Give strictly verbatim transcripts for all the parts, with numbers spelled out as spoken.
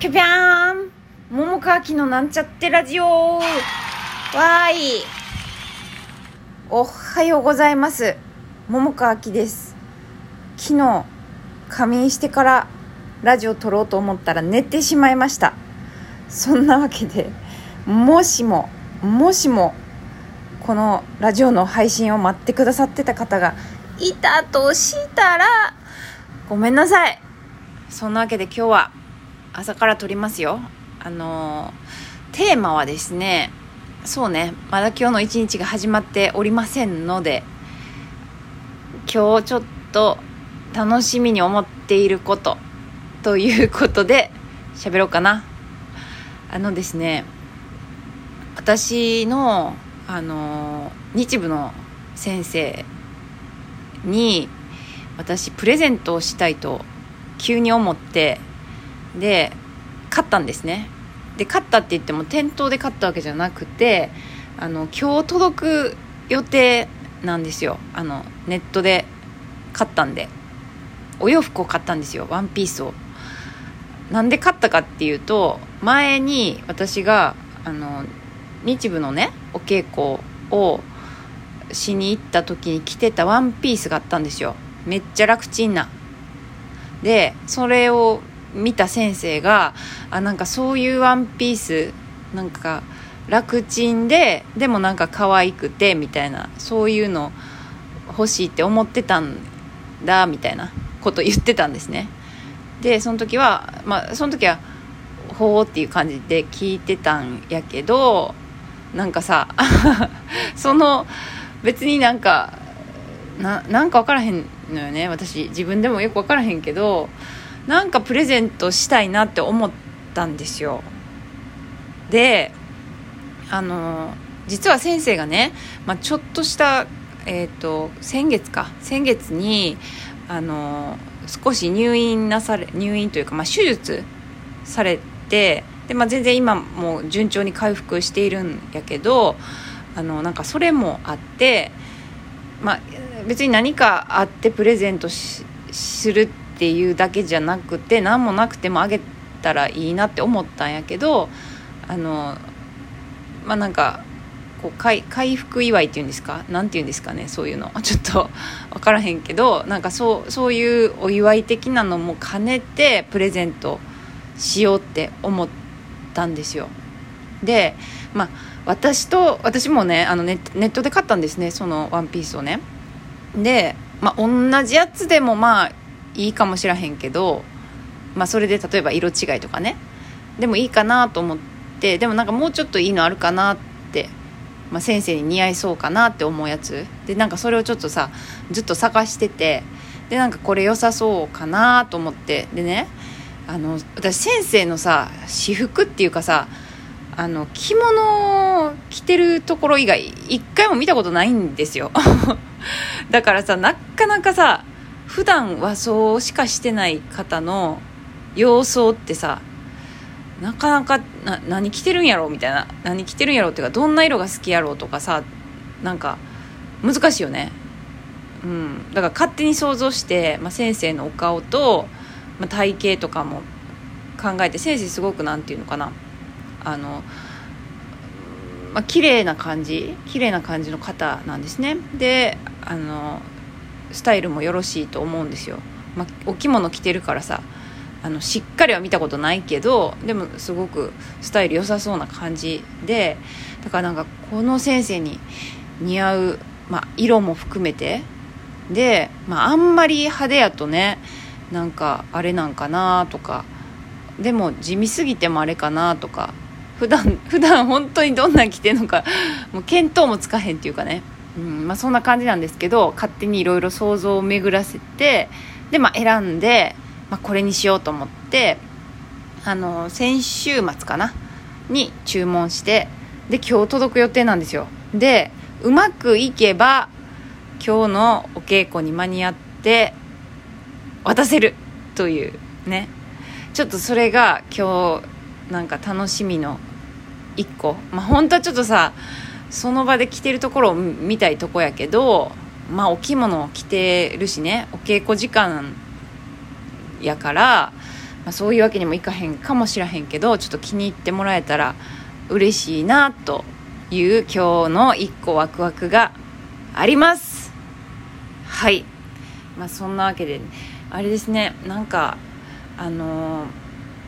キャピャーン桃川きのなんちゃってラジオわーいおはようございます。桃川きです。昨日仮眠してからラジオ撮ろうと思ったら寝てしまいました。そんなわけでもしももしもこのラジオの配信を待ってくださってた方がいたとしたらごめんなさい。そんなわけで今日は朝から撮りますよ。あのー、テーマはですね、そうね、まだ今日の一日が始まっておりませんので、今日ちょっと楽しみに思っていることということで喋ろうかな。あのですね、私のあのー、日舞の先生に私プレゼントをしたいと急に思って、で買ったんですね。で買ったって言っても店頭で買ったわけじゃなくて、あの今日届く予定なんですよ。あのネットで買ったんで、お洋服を買ったんですよ。ワンピースを。なんで買ったかっていうと、前に私があの日舞のねお稽古をしに行った時に着てたワンピースがあったんですよ。めっちゃ楽ちんな。でそれを見た先生が、あ、なんかそういうワンピースなんか楽ちんででもなんか可愛くてみたいな、そういうの欲しいって思ってたんだみたいなこと言ってたんですね。でその時はまあその時はほーっていう感じで聞いてたんやけど、なんかさその別になんかな, なんか分からへんのよね。私自分でもよく分からへんけど、なんかプレゼントしたいなって思ったんですよ。であの実は先生がね、まあ、ちょっとした、えーと、先月か先月にあの少し入院なされ入院というか、まあ、手術されて、で、まあ、全然今もう順調に回復しているんやけど、あのなんかそれもあって、まあ、別に何かあってプレゼント し, するっていうだけじゃなくて、何もなくてもあげたらいいなって思ったんやけど、あのまあなんかこう 回, 回復祝いっていうんですか、なんていうんですかね、そういうのちょっと分からへんけど、なんかそうそういうお祝い的なのも兼ねてプレゼントしようって思ったんですよ。でまあ私と私もね、あの ネ, ネットで買ったんですね、そのワンピースをね。で、まあ、同じやつでもまあいいかもしらへんけど、まあ、それで例えば色違いとかねでもいいかなと思って、でもなんかもうちょっといいのあるかなって、まあ、先生に似合いそうかなって思うやつで、なんかそれをちょっとさずっと探してて、でなんかこれ良さそうかなと思って、でね、あの私先生のさ私服っていうかさ、あの着物を着てるところ以外一回も見たことないんですよだからさ、なかなかさ普段和装しかしてない方の洋装ってさ、なかなかな何着てるんやろみたいな、何着てるんやろっていうか、どんな色が好きやろとかさ、なんか難しいよね。うん、だから勝手に想像して、まあ、先生のお顔と、まあ、体型とかも考えて、先生すごくなんていうのかな、あの、まあ、綺麗な感じ綺麗な感じの方なんですね。であのスタイルもよろしいと思うんですよ。まあ、お着物着てるからさ、あのしっかりは見たことないけど、でもすごくスタイル良さそうな感じで、だからなんかこの先生に似合う、まあ、色も含めてで、まあ、あんまり派手やとね、なんかあれなんかなとか、でも地味すぎてもあれかなとか、普段普段本当にどんな着てるのかもう見当もつかへんっていうかね、うんまあ、そんな感じなんですけど、勝手にいろいろ想像を巡らせて、で、まあ、選んで、まあ、これにしようと思って、あの先週末かなに注文して、で今日届く予定なんですよ。でうまくいけば今日のお稽古に間に合って渡せるというね、ちょっとそれが今日なんか楽しみの一個、まあ本当はちょっとさその場で着てるところを見たいとこやけど、まあお着物を着てるしね、お稽古時間やから、 あ、そういうわけにもいかへんかもしらへんけど、ちょっと気に入ってもらえたら嬉しいなという今日の一個ワクワクがあります。はい、まあ、そんなわけであれですね、なんかあのー、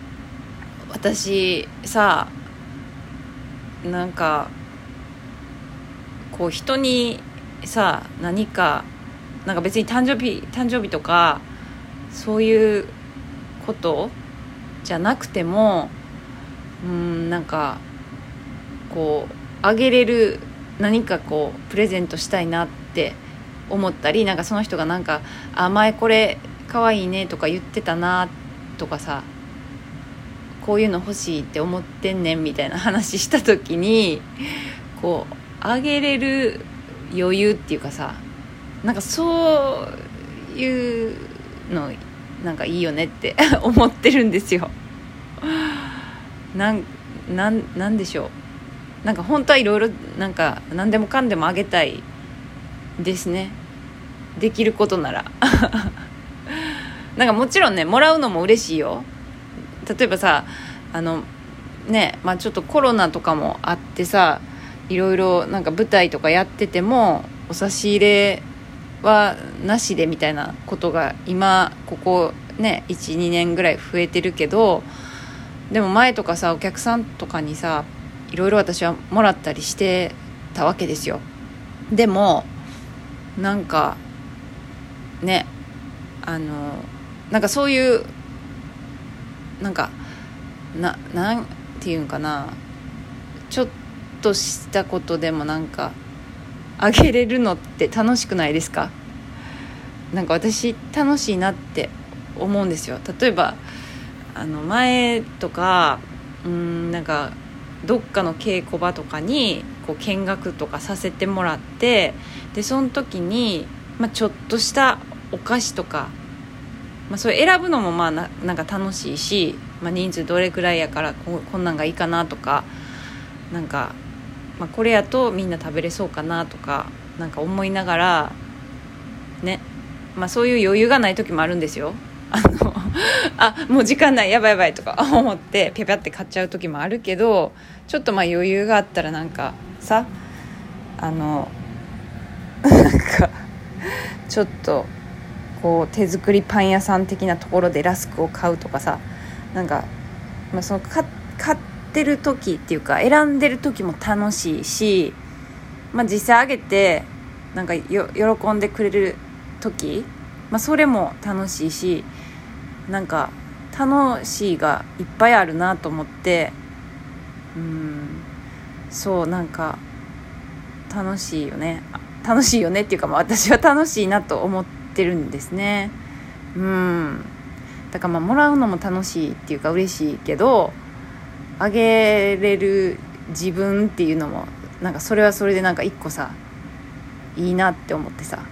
私さ、なんかこう人にさ、何かなんか別に誕生日誕生日とかそういうことじゃなくても、うーんなんかこうあげれる何かこうプレゼントしたいなって思ったり、なんかその人がなんかあ前これかわいいねとか言ってたなとかさ、こういうの欲しいって思ってんねんみたいな話した時に、こうあげれる余裕っていうかさ、なんかそういうのなんかいいよねって思ってるんですよ。なん、なん、なんでしょう、なんか本当はいろいろなんか何でもかんでもあげたいですね、できることならなんかもちろんね、もらうのも嬉しいよ。例えばさ、あのね、まあちょっとコロナとかもあってさ、いろいろなんか舞台とかやっててもお差し入れはなしでみたいなことが今ここね いち,に 年ぐらい増えてるけど、でも前とかさ、お客さんとかにさいろいろ私はもらったりしてたわけですよ。でもなんかね、あのなんかそういうなんかななんていうんかな、ちょっとしたことでもなんかあげれるのって楽しくないですか？なんか私楽しいなって思うんですよ。例えばあの前とかうーんなんかどっかの稽古場とかにこう見学とかさせてもらって、でその時に、まあ、ちょっとしたお菓子とか、まあ、それ選ぶのもまあ な, なんか楽しいし、まあ、人数どれくらいやから こ, こんなんがいいかなとか、なんか、まあ、これやとみんな食べれそうかなとかなんか思いながらね、まあ、そういう余裕がない時もあるんですよ。あのあもう時間ないやばいやばいとか思ってピャピャって買っちゃう時もあるけど、ちょっとまあ余裕があったらなんかさ、あのなんかちょっとこう手作りパン屋さん的なところでラスクを買うとかさ、なんか、まあ、その買ってる時っていうか選んでる時も楽しいし、まあ、実際あげてなんかよ喜んでくれる時、まあ、それも楽しいし、なんか楽しいがいっぱいあるなと思って、うーんそうなんか楽しいよね楽しいよねっていうか、まあ、私は楽しいなと思ってるんですね。うんだからまあもらうのも楽しいっていうか嬉しいけど、あげれる自分っていうのもなんかそれはそれでなんか一個さいいなって思ってさ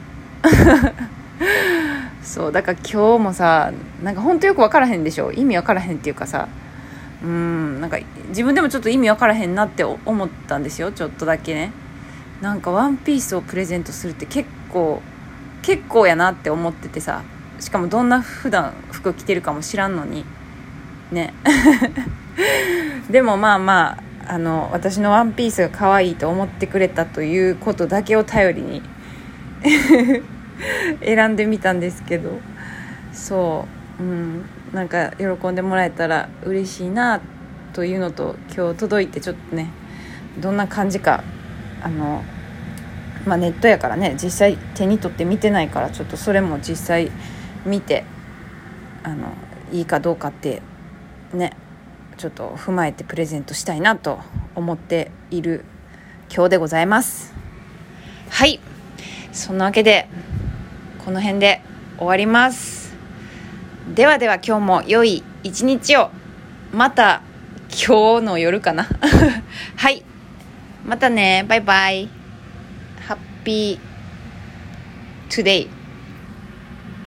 そうだから今日もさ、なんか本当よく分からへんでしょ、意味分からへんっていうかさ、うーんなんか自分でもちょっと意味分からへんなって思ったんですよ、ちょっとだけね。なんかワンピースをプレゼントするって結構結構やなって思っててさ、しかもどんな普段服着てるかも知らんのにねでもまあまああの私のワンピースが可愛いと思ってくれたということだけを頼りに選んでみたんですけど、そう、うん、なんか喜んでもらえたら嬉しいなというのと、今日届いてちょっとねどんな感じか、あの、まあ、ネットやからね実際手に取って見てないから、ちょっとそれも実際見てあのいいかどうかってねちょっと踏まえてプレゼントしたいなと思っている今日でございます。はい、そんなわけでこの辺で終わります。ではでは今日も良い一日を。また今日の夜かなはいまたね、バイバイ。ハッピートゥデイ。